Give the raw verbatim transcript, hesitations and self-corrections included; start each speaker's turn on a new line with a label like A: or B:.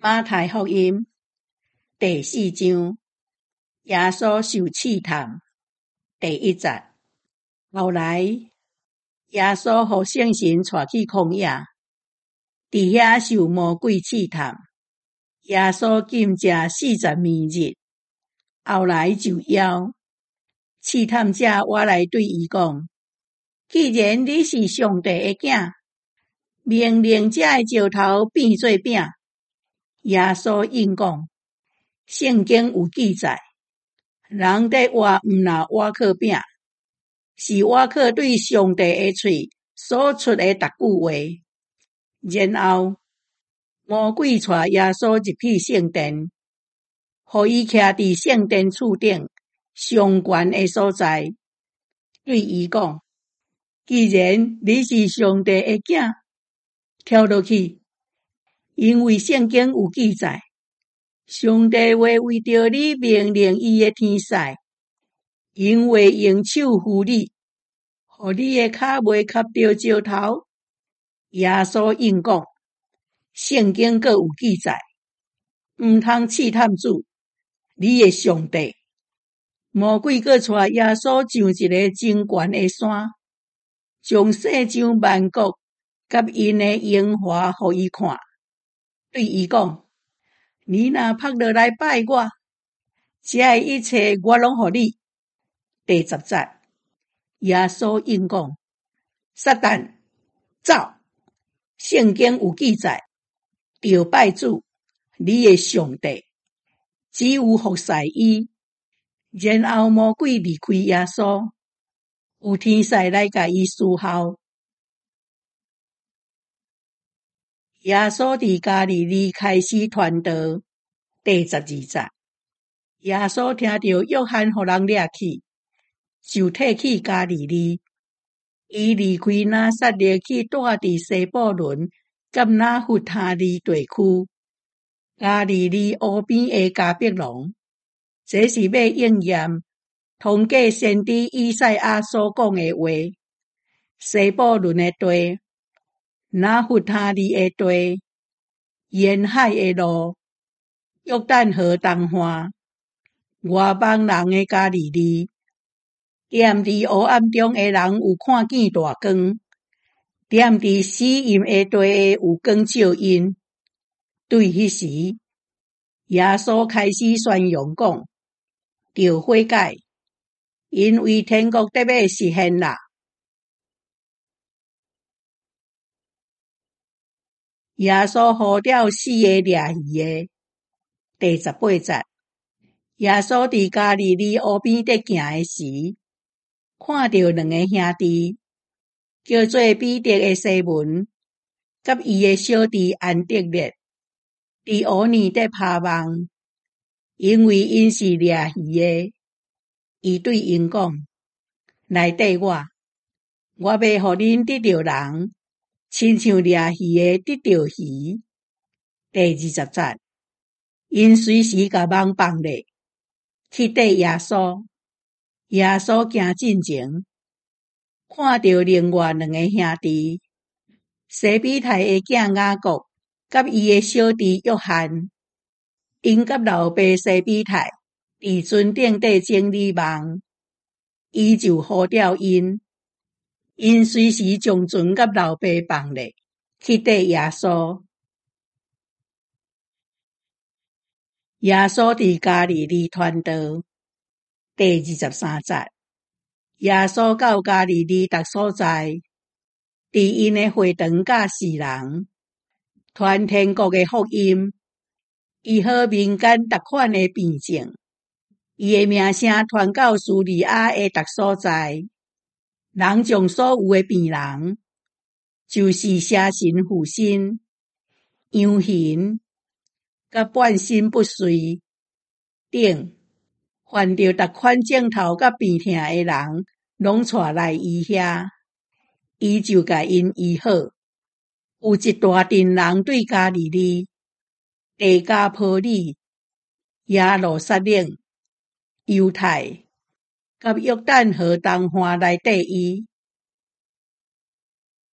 A: 马太福音第四章，耶稣受试探第一节。后来，耶稣互圣神带去旷野，伫遐受魔鬼试探。耶稣禁食四十暝日，后来就枵。试探者我来对伊讲：既然你是上帝的囝，命令这的石头变做饼。耶稣应讲：圣经有记载，人在活毋若活靠饼，是活靠对上帝的嘴所出的逐句话。然后，魔鬼带耶稣入去圣殿，互伊徛伫圣殿厝顶上悬的所在，对伊讲：既然你是上帝的囝，跳落去，因为圣经有记载，上帝会为着你命令伊的天使，因为用手扶你，互你的脚袂磕着石头。耶稣应讲：圣经阁有记载，毋通试探主，你的上帝。魔鬼阁带耶稣上一个真悬的山，将世上万国甲因的荣华互伊看，对伊讲：你若拍落来拜我，这的一切我拢互你。第十节，耶稣应讲：撒旦，走！圣经有记载，要拜主，你的上帝，只有服侍伊。然后魔鬼离开耶稣，有天使来甲伊侍候。耶稣伫加利利开始传道。第十二节，耶稣听到约翰互人掠去，就退去加利利。伊离开拿撒勒去住伫西布伦甲拿弗他利地区，加利利湖边的迦百农。这是要应验通过先知以赛亚所讲的话：西布伦的地，拿弗他利的地，沿海的路，约旦河东岸，外邦人的加利利。踮伫黑暗中的人有看见大光，踮伫死荫的地的有光照因。对迄时，耶稣开始宣扬讲：着悔改，因为天国得要实现啦。耶稣呼召四个掠鱼的。第十八节，耶稣伫加利利湖边伫行的时，看到两个兄弟，叫做彼得的西门，甲伊的小弟安德烈，伫湖里伫拍网，因为因是掠鱼的。伊对因讲：来缀我，我要互恁得着人，亲像掠鱼的得着鱼。第二十节，因随时甲网放咧，去缀耶稣。耶稣行进前，看到另外两个兄弟，西比泰的囝雅各甲伊的小弟约翰，因甲老爸西比泰伫船顶底整理网，伊就呼召因，因随时将船甲老爸放咧，去缀耶稣。耶稣伫加利利传道。第二十三节，耶稣到加利利逐所在，伫因的会堂教世人，传天国的福音，医好民间逐款的病症。伊的名声传到叙利亚的逐所在，人将所有的病人，就是邪神附身、羊形、甲半身不遂等，犯着逐款症头甲病痛的人，拢带来伊遐，伊就甲因医好。有一大阵人对加利利、地加波利、耶路撒冷、犹太，甲约旦河东岸来缀伊，